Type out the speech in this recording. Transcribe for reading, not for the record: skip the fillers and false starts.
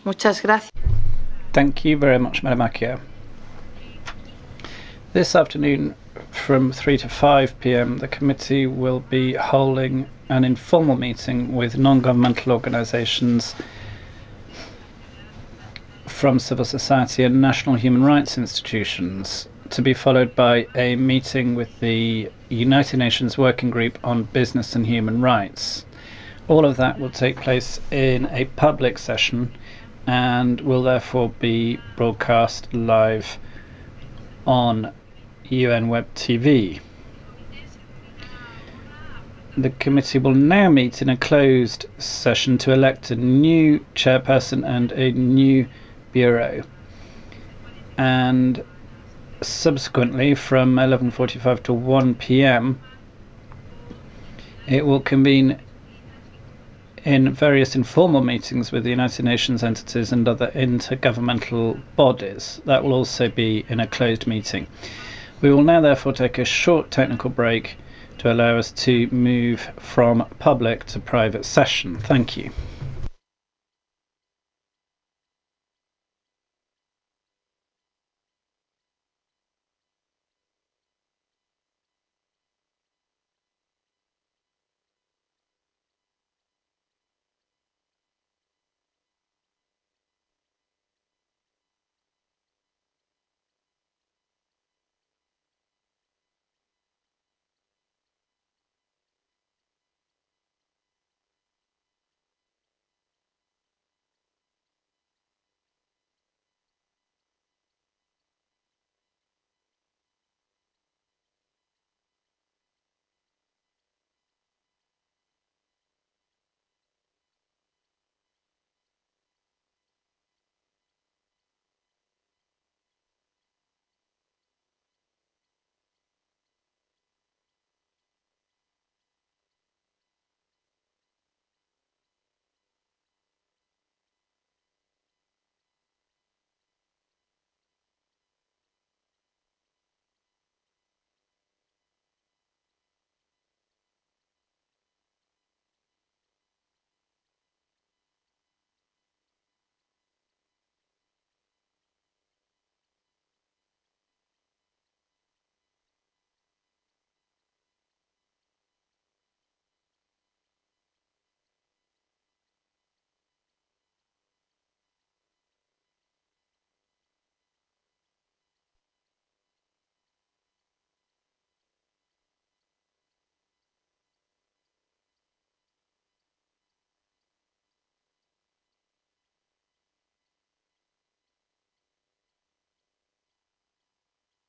Muchas gracias. Thank you very much, Madam Accio. This afternoon from 3 to 5 p.m. the committee will be holding an informal meeting with non-governmental organisations from civil society and national human rights institutions, to be followed by a meeting with the United Nations Working Group on Business and Human Rights. All of that will take place in a public session and will therefore be broadcast live on UN Web TV. The committee will now meet in a closed session to elect a new chairperson and a new bureau, and subsequently from 11:45 to 1 p.m. it will convene in various informal meetings with the United Nations entities and other intergovernmental bodies. That will also be in a closed meeting. We will now therefore take a short technical break to allow us to move from public to private session. Thank you.